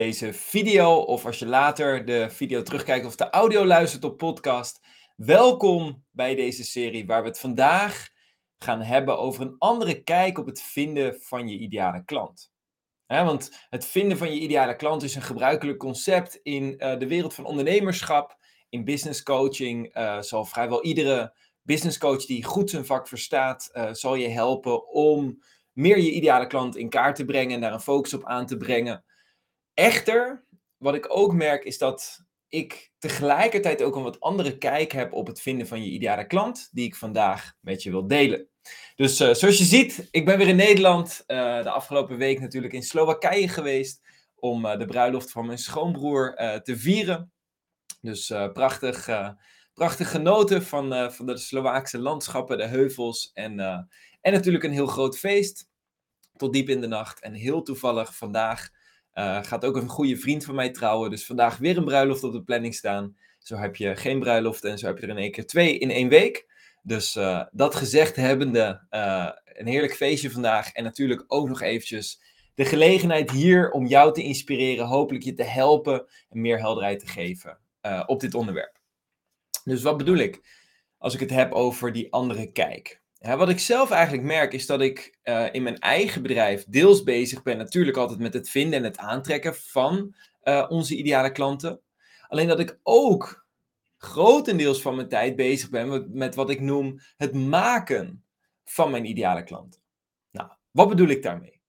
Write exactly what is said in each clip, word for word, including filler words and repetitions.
deze video, of als je later de video terugkijkt of de audio luistert op podcast. Welkom bij deze serie waar we het vandaag gaan hebben over een andere kijk op het vinden van je ideale klant. He, want het vinden van je ideale klant is een gebruikelijk concept in uh, de wereld van ondernemerschap. In business coaching uh, zal vrijwel iedere business coach die goed zijn vak verstaat, uh, zal je helpen om meer je ideale klant in kaart te brengen en daar een focus op aan te brengen. Echter, wat ik ook merk is dat ik tegelijkertijd ook een wat andere kijk heb op het vinden van je ideale klant, die ik vandaag met je wil delen. Dus uh, zoals je ziet, ik ben weer in Nederland, uh, de afgelopen week natuurlijk in Slowakije geweest, om uh, de bruiloft van mijn schoonbroer uh, te vieren. Dus uh, prachtig, uh, prachtig genoten van, uh, van de Slovaakse landschappen, de heuvels en, uh, en natuurlijk een heel groot feest, tot diep in de nacht. En heel toevallig vandaag Uh, gaat ook een goede vriend van mij trouwen. Dus vandaag weer een bruiloft op de planning staan. Zo heb je geen bruiloft en zo heb je er in één keer twee in één week. Dus uh, dat gezegd hebbende, uh, een heerlijk feestje vandaag. En natuurlijk ook nog eventjes de gelegenheid hier om jou te inspireren. Hopelijk je te helpen en meer helderheid te geven uh, op dit onderwerp. Dus wat bedoel ik als ik het heb over die andere kijk? Ja, wat ik zelf eigenlijk merk is dat ik uh, in mijn eigen bedrijf deels bezig ben natuurlijk altijd met het vinden en het aantrekken van uh, onze ideale klanten. Alleen dat ik ook grotendeels van mijn tijd bezig ben met, met wat ik noem het maken van mijn ideale klanten. Nou, wat bedoel ik daarmee?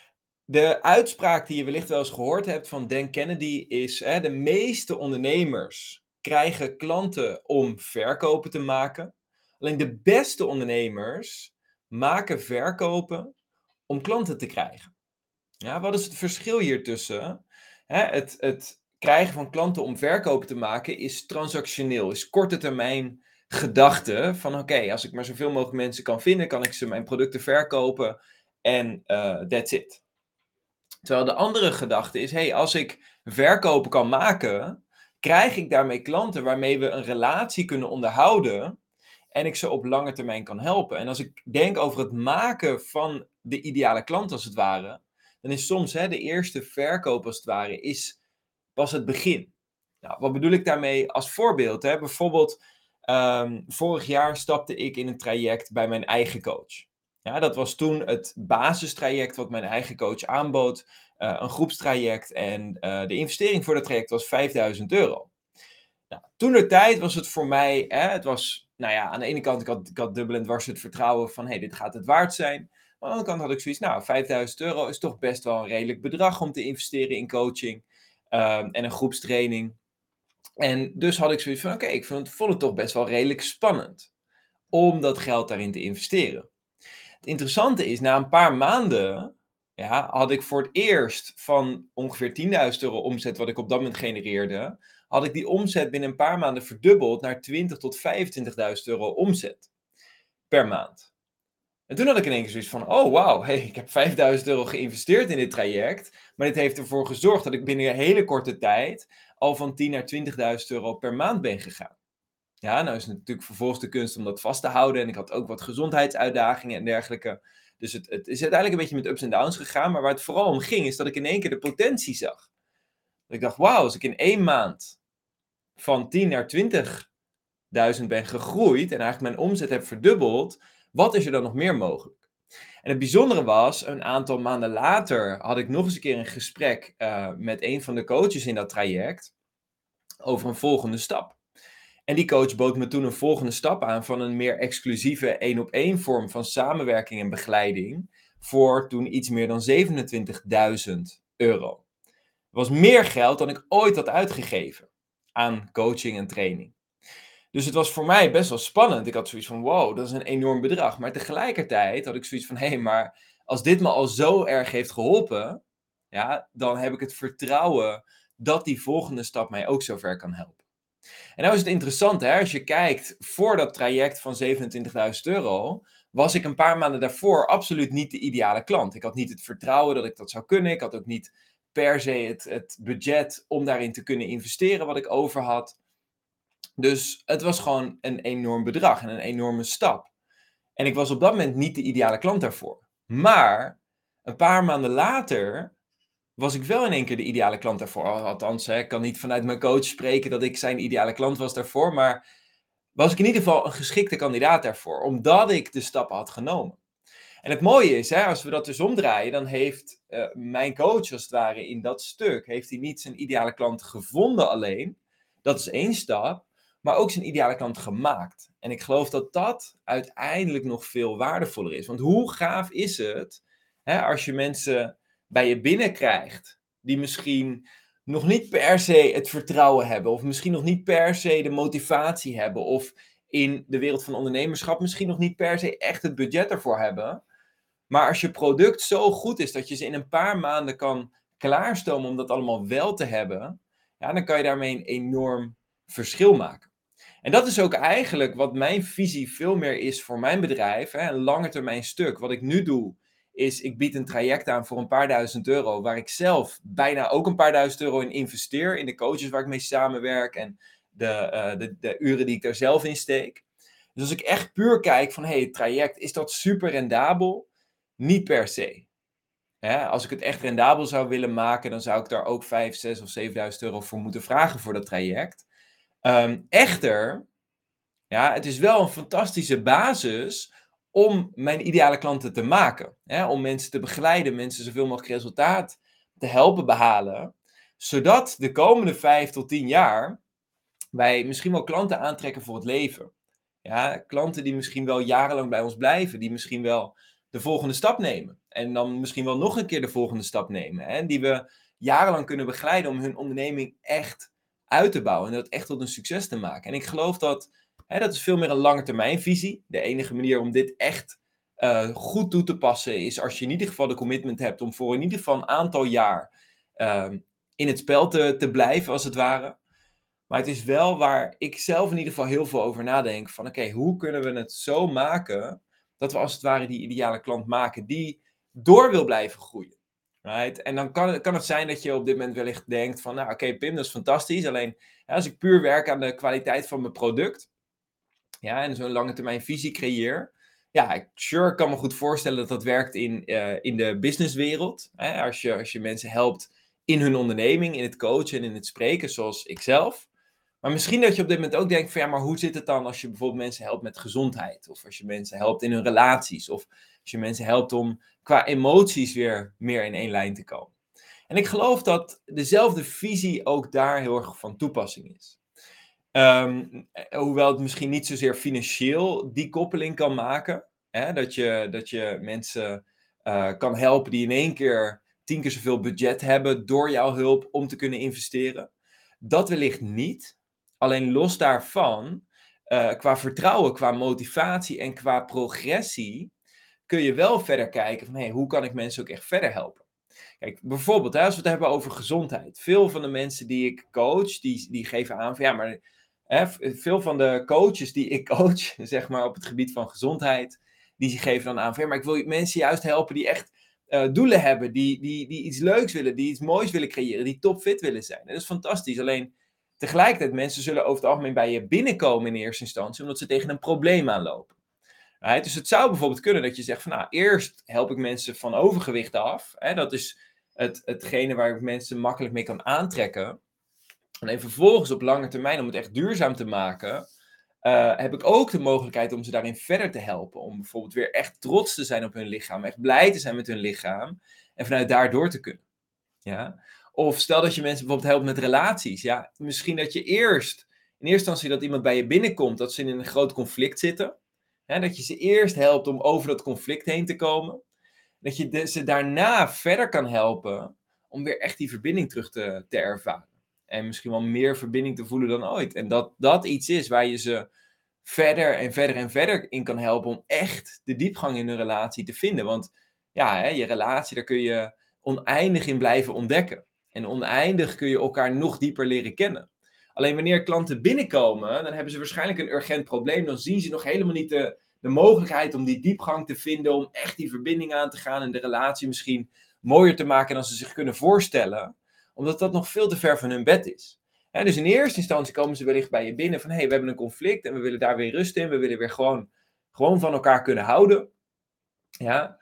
De uitspraak die je wellicht wel eens gehoord hebt van Dan Kennedy is: hè, de meeste ondernemers krijgen klanten om verkopen te maken. Alleen de beste ondernemers maken verkopen om klanten te krijgen. Ja, wat is het verschil hier tussen? Hè, het, het krijgen van klanten om verkopen te maken is transactioneel, is korte termijn gedachte van oké, okay, als ik maar zoveel mogelijk mensen kan vinden, kan ik ze mijn producten verkopen en uh, that's it. Terwijl de andere gedachte is, hey, als ik verkopen kan maken, krijg ik daarmee klanten waarmee we een relatie kunnen onderhouden en ik ze op lange termijn kan helpen. En als ik denk over het maken van de ideale klant als het ware, dan is soms hè, de eerste verkoop als het ware is pas het begin. Nou, wat bedoel ik daarmee als voorbeeld? Hè? Bijvoorbeeld, um, vorig jaar stapte ik in een traject bij mijn eigen coach. Ja, dat was toen het basistraject wat mijn eigen coach aanbood. Uh, een groepstraject en uh, de investering voor dat traject was vijfduizend euro. Nou, toen de tijd was het voor mij, hè, het was, nou ja, aan de ene kant, ik had, ik had dubbel en dwars het vertrouwen van, hé, hey, dit gaat het waard zijn. Maar aan de andere kant had ik zoiets, nou, vijfduizend euro is toch best wel een redelijk bedrag om te investeren in coaching uh, en een groepstraining. En dus had ik zoiets van, oké, okay, ik vond, vond het toch best wel redelijk spannend om dat geld daarin te investeren. Het interessante is, na een paar maanden ja, had ik voor het eerst van ongeveer tienduizend euro omzet, wat ik op dat moment genereerde, had ik die omzet binnen een paar maanden verdubbeld naar twintigduizend tot vijfentwintigduizend euro omzet per maand. En toen had ik in één keer zoiets van, oh wauw, hey, ik heb vijfduizend euro geïnvesteerd in dit traject, maar dit heeft ervoor gezorgd dat ik binnen een hele korte tijd al van tien naar twintigduizend euro per maand ben gegaan. Ja, nou is het natuurlijk vervolgens de kunst om dat vast te houden. En ik had ook wat gezondheidsuitdagingen en dergelijke. Dus het, het is uiteindelijk een beetje met ups en downs gegaan. Maar waar het vooral om ging, is dat ik in één keer de potentie zag. Dat ik dacht, wauw, als ik in één maand van tien naar twintigduizend ben gegroeid en eigenlijk mijn omzet heb verdubbeld, wat is er dan nog meer mogelijk? En het bijzondere was, een aantal maanden later had ik nog eens een keer een gesprek uh, met een van de coaches in dat traject over een volgende stap. En die coach bood me toen een volgende stap aan van een meer exclusieve één-op-één vorm van samenwerking en begeleiding voor toen iets meer dan zevenentwintigduizend euro. Dat was meer geld dan ik ooit had uitgegeven aan coaching en training. Dus het was voor mij best wel spannend. Ik had zoiets van, wow, dat is een enorm bedrag. Maar tegelijkertijd had ik zoiets van, hé, hey, maar als dit me al zo erg heeft geholpen, ja, dan heb ik het vertrouwen dat die volgende stap mij ook zo ver kan helpen. En nou is het interessant, hè, als je kijkt, voor dat traject van zevenentwintigduizend euro, was ik een paar maanden daarvoor absoluut niet de ideale klant. Ik had niet het vertrouwen dat ik dat zou kunnen. Ik had ook niet per se het, het budget om daarin te kunnen investeren wat ik over had. Dus het was gewoon een enorm bedrag en een enorme stap. En ik was op dat moment niet de ideale klant daarvoor. Maar een paar maanden later was ik wel in één keer de ideale klant daarvoor. Althans, hè, ik kan niet vanuit mijn coach spreken dat ik zijn ideale klant was daarvoor, maar was ik in ieder geval een geschikte kandidaat daarvoor, omdat ik de stappen had genomen. En het mooie is, hè, als we dat dus omdraaien, dan heeft uh, mijn coach als het ware in dat stuk, heeft hij niet zijn ideale klant gevonden alleen, dat is één stap, maar ook zijn ideale klant gemaakt. En ik geloof dat dat uiteindelijk nog veel waardevoller is. Want hoe gaaf is het, hè, als je mensen bij je binnenkrijgt, die misschien nog niet per se het vertrouwen hebben, of misschien nog niet per se de motivatie hebben, of in de wereld van ondernemerschap misschien nog niet per se echt het budget ervoor hebben. Maar als je product zo goed is dat je ze in een paar maanden kan klaarstomen om dat allemaal wel te hebben, ja, dan kan je daarmee een enorm verschil maken. En dat is ook eigenlijk wat mijn visie veel meer is voor mijn bedrijf, hè, een lange termijn stuk. Wat ik nu doe, is ik bied een traject aan voor een paar duizend euro, waar ik zelf bijna ook een paar duizend euro in investeer, in de coaches waar ik mee samenwerk en de, uh, de, de uren die ik daar zelf in steek. Dus als ik echt puur kijk van, hey, het traject, is dat super rendabel? Niet per se. Hè? Als ik het echt rendabel zou willen maken, dan zou ik daar ook vijf, zes of zevenduizend euro voor moeten vragen voor dat traject. Um, echter, ja, het is wel een fantastische basis om mijn ideale klanten te maken. Hè? Om mensen te begeleiden, mensen zoveel mogelijk resultaat te helpen behalen. Zodat de komende vijf tot tien jaar wij misschien wel klanten aantrekken voor het leven. Ja, klanten die misschien wel jarenlang bij ons blijven, die misschien wel de volgende stap nemen. En dan misschien wel nog een keer de volgende stap nemen. Hè? Die we jarenlang kunnen begeleiden om hun onderneming echt uit te bouwen. En dat echt tot een succes te maken. En ik geloof dat, hè, dat is veel meer een lange termijn visie. De enige manier om dit echt uh, goed toe te passen is als je in ieder geval de commitment hebt om voor in ieder geval een aantal jaar uh, in het spel te, te blijven, als het ware. Maar het is wel waar ik zelf in ieder geval heel veel over nadenk. Van oké, okay, hoe kunnen we het zo maken dat we als het ware die ideale klant maken die door wil blijven groeien. Right? En dan kan het, kan het zijn dat je op dit moment wellicht denkt van, nou oké okay, Pim, dat is fantastisch. Alleen ja, als ik puur werk aan de kwaliteit van mijn product, ja, en zo'n lange termijn visie creëer, ja, ik sure, kan me goed voorstellen dat dat werkt in, uh, in de businesswereld. Hè? Als je, als je mensen helpt in hun onderneming, in het coachen en in het spreken, zoals ik zelf. Maar misschien dat je op dit moment ook denkt van ja, maar hoe zit het dan als je bijvoorbeeld mensen helpt met gezondheid? Of als je mensen helpt in hun relaties? Of als je mensen helpt om qua emoties weer meer in één lijn te komen? En ik geloof dat dezelfde visie ook daar heel erg van toepassing is. Um, hoewel het misschien niet zozeer financieel die koppeling kan maken. Hè, dat, je, dat je mensen uh, kan helpen die in één keer tien keer zoveel budget hebben door jouw hulp om te kunnen investeren. Dat wellicht niet. Alleen los daarvan, uh, qua vertrouwen, qua motivatie en qua progressie, kun je wel verder kijken van hey, hoe kan ik mensen ook echt verder helpen. Kijk, bijvoorbeeld hè, als we het hebben over gezondheid. Veel van de mensen die ik coach, die, die geven aan van ja, maar hè, veel van de coaches die ik coach, zeg maar op het gebied van gezondheid, die geven dan aan van ja, maar ik wil mensen juist helpen die echt uh, doelen hebben, die, die, die iets leuks willen, die iets moois willen creëren, die topfit willen zijn. En dat is fantastisch, alleen tegelijkertijd, mensen zullen over het algemeen bij je binnenkomen in eerste instantie, omdat ze tegen een probleem aanlopen. Right? Dus het zou bijvoorbeeld kunnen dat je zegt van, nou, eerst help ik mensen van overgewicht af. Hè? Dat is het, hetgene waar ik mensen makkelijk mee kan aantrekken. En vervolgens op lange termijn, om het echt duurzaam te maken, uh, heb ik ook de mogelijkheid om ze daarin verder te helpen. Om bijvoorbeeld weer echt trots te zijn op hun lichaam, echt blij te zijn met hun lichaam en vanuit daar door te kunnen. Ja? Of stel dat je mensen bijvoorbeeld helpt met relaties. Ja, misschien dat je eerst, in eerste instantie dat iemand bij je binnenkomt, dat ze in een groot conflict zitten. Hè, dat je ze eerst helpt om over dat conflict heen te komen. Dat je de, ze daarna verder kan helpen om weer echt die verbinding terug te, te ervaren. En misschien wel meer verbinding te voelen dan ooit. En dat dat iets is waar je ze verder en verder en verder in kan helpen om echt de diepgang in een relatie te vinden. Want ja, hè, je relatie, daar kun je oneindig in blijven ontdekken. En oneindig kun je elkaar nog dieper leren kennen. Alleen wanneer klanten binnenkomen, dan hebben ze waarschijnlijk een urgent probleem. Dan zien ze nog helemaal niet de, de mogelijkheid om die diepgang te vinden, om echt die verbinding aan te gaan en de relatie misschien mooier te maken dan ze zich kunnen voorstellen. Omdat dat nog veel te ver van hun bed is. He, dus in eerste instantie komen ze wellicht bij je binnen van, hé, hey, we hebben een conflict en we willen daar weer rust in. We willen weer gewoon, gewoon van elkaar kunnen houden. Ja.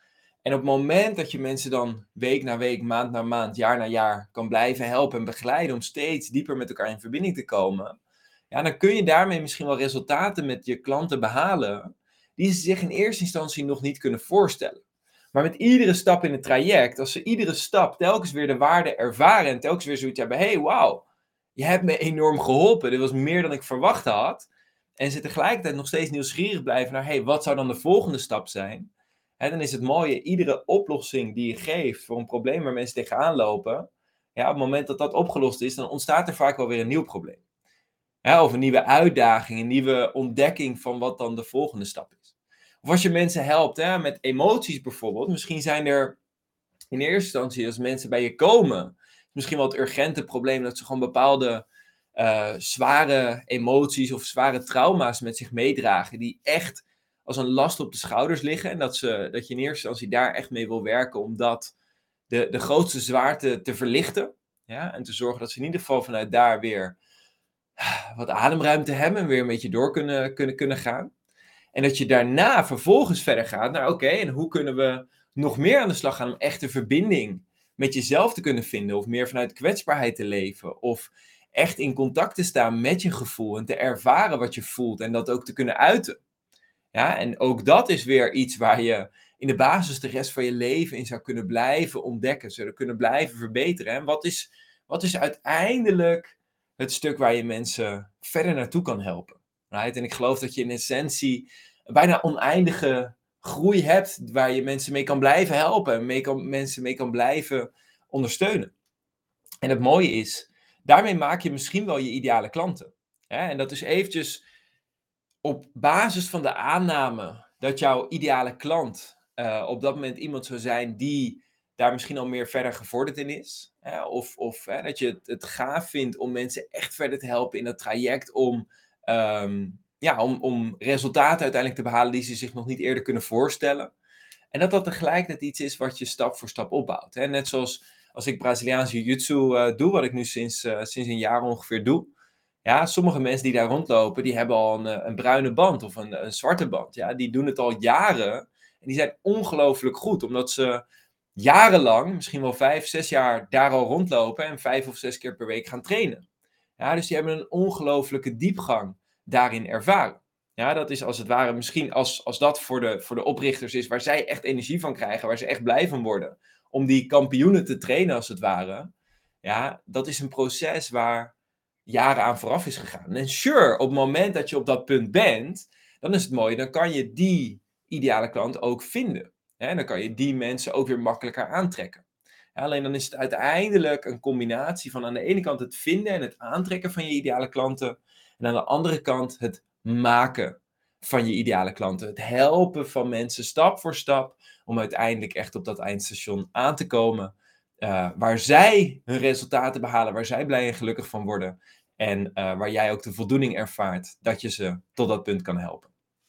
En op het moment dat je mensen dan week na week, maand na maand, jaar na jaar kan blijven helpen en begeleiden om steeds dieper met elkaar in verbinding te komen, ja, dan kun je daarmee misschien wel resultaten met je klanten behalen die ze zich in eerste instantie nog niet kunnen voorstellen. Maar met iedere stap in het traject, als ze iedere stap telkens weer de waarde ervaren en telkens weer zoiets hebben, hey, wauw, je hebt me enorm geholpen, dit was meer dan ik verwacht had. En ze tegelijkertijd nog steeds nieuwsgierig blijven naar, hey, wat zou dan de volgende stap zijn? En dan is het mooie, iedere oplossing die je geeft voor een probleem waar mensen tegenaan lopen, ja, op het moment dat dat opgelost is, dan ontstaat er vaak wel weer een nieuw probleem. Ja, of een nieuwe uitdaging, een nieuwe ontdekking van wat dan de volgende stap is. Of als je mensen helpt hè, met emoties bijvoorbeeld, misschien zijn er in eerste instantie als mensen bij je komen, misschien wel het urgente probleem dat ze gewoon bepaalde uh, zware emoties of zware trauma's met zich meedragen, die echt als een last op de schouders liggen en dat, ze, dat je in eerste instantie daar echt mee wil werken om dat de, de grootste zwaarte te verlichten. Ja, en te zorgen dat ze in ieder geval vanuit daar weer wat ademruimte hebben en weer een beetje door kunnen, kunnen, kunnen gaan. En dat je daarna vervolgens verder gaat naar, oké, okay, en hoe kunnen we nog meer aan de slag gaan om echte verbinding met jezelf te kunnen vinden, of meer vanuit kwetsbaarheid te leven, of echt in contact te staan met je gevoel en te ervaren wat je voelt en dat ook te kunnen uiten. Ja, en ook dat is weer iets waar je in de basis de rest van je leven in zou kunnen blijven ontdekken, zou kunnen blijven verbeteren. En wat is, wat is uiteindelijk het stuk waar je mensen verder naartoe kan helpen? Right? En ik geloof dat je in essentie een bijna oneindige groei hebt waar je mensen mee kan blijven helpen en mee kan, mensen mee kan blijven ondersteunen. En het mooie is, daarmee maak je misschien wel je ideale klanten. Hè? En dat is eventjes op basis van de aanname dat jouw ideale klant uh, op dat moment iemand zou zijn die daar misschien al meer verder gevorderd in is. Hè? Of, of hè, dat je het, het gaaf vindt om mensen echt verder te helpen in dat traject om, um, ja, om, om resultaten uiteindelijk te behalen die ze zich nog niet eerder kunnen voorstellen. En dat dat tegelijkertijd iets is wat je stap voor stap opbouwt. Hè? Net zoals als ik Braziliaanse jiu-jitsu uh, doe, wat ik nu sinds, uh, sinds een jaar ongeveer doe. Ja, sommige mensen die daar rondlopen, die hebben al een, een bruine band of een, een zwarte band. Ja, die doen het al jaren en die zijn ongelooflijk goed, omdat ze jarenlang, misschien wel vijf, zes jaar daar al rondlopen en vijf of zes keer per week gaan trainen. Ja, dus die hebben een ongelooflijke diepgang daarin ervaren. Ja, dat is als het ware misschien als, als dat voor de, voor de oprichters is waar zij echt energie van krijgen, waar ze echt blij van worden, om die kampioenen te trainen als het ware. Ja, dat is een proces waar jaren aan vooraf is gegaan. En sure, op het moment dat je op dat punt bent, dan is het mooi, dan kan je die ideale klant ook vinden. En dan kan je die mensen ook weer makkelijker aantrekken. Ja, alleen dan is het uiteindelijk een combinatie van aan de ene kant het vinden en het aantrekken van je ideale klanten. En aan de andere kant het maken van je ideale klanten. Het helpen van mensen stap voor stap om uiteindelijk echt op dat eindstation aan te komen. Uh, waar zij hun resultaten behalen, waar zij blij en gelukkig van worden. En uh, waar jij ook de voldoening ervaart dat je ze tot dat punt kan helpen.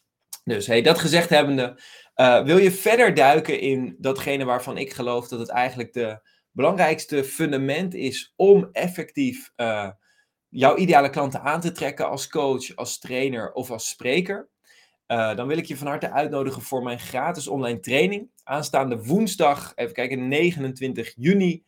Dus hey, dat gezegd hebbende, uh, wil je verder duiken in datgene waarvan ik geloof dat het eigenlijk de belangrijkste fundament is om effectief uh, jouw ideale klanten aan te trekken als coach, als trainer of als spreker? Uh, dan wil ik je van harte uitnodigen voor mijn gratis online training. Aanstaande woensdag, even kijken, negenentwintig juni.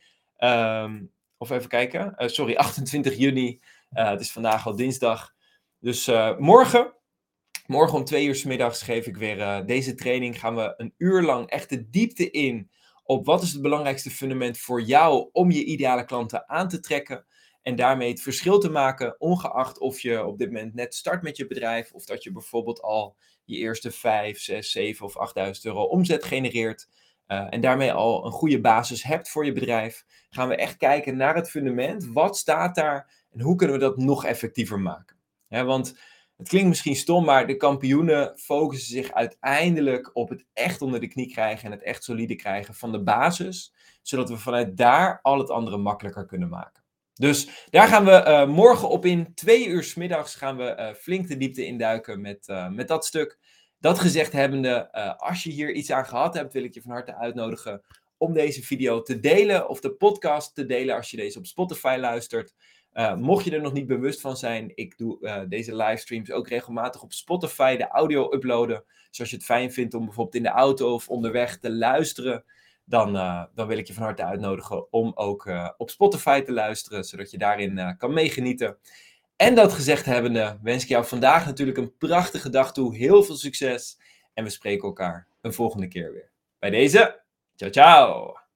Um, of even kijken, uh, sorry, achtentwintig juni. Uh, het is vandaag al dinsdag. Dus uh, morgen, morgen om twee uur 's middags geef ik weer uh, deze training. Gaan we een uur lang echt de diepte in op wat is het belangrijkste fundament voor jou om je ideale klanten aan te trekken. En daarmee het verschil te maken, ongeacht of je op dit moment net start met je bedrijf, of dat je bijvoorbeeld al je eerste vijf, zes, zeven of achtduizend euro omzet genereert. Uh, en daarmee al een goede basis hebt voor je bedrijf. Gaan we echt kijken naar het fundament. Wat staat daar en hoe kunnen we dat nog effectiever maken? He, want het klinkt misschien stom, maar de kampioenen focussen zich uiteindelijk op het echt onder de knie krijgen en het echt solide krijgen van de basis. Zodat we vanuit daar al het andere makkelijker kunnen maken. Dus daar gaan we uh, morgen op in. Twee uur 's middags gaan we uh, flink de diepte induiken met, uh, met dat stuk. Dat gezegd hebbende, uh, als je hier iets aan gehad hebt, wil ik je van harte uitnodigen om deze video te delen of de podcast te delen als je deze op Spotify luistert. Uh, mocht je er nog niet bewust van zijn, ik doe uh, deze livestreams ook regelmatig op Spotify, de audio uploaden. Dus als je het fijn vindt om bijvoorbeeld in de auto of onderweg te luisteren, dan, uh, dan wil ik je van harte uitnodigen om ook uh, op Spotify te luisteren, zodat je daarin uh, kan meegenieten. En dat gezegd hebbende, wens ik jou vandaag natuurlijk een prachtige dag toe, heel veel succes en we spreken elkaar een volgende keer weer. Bij deze, ciao ciao!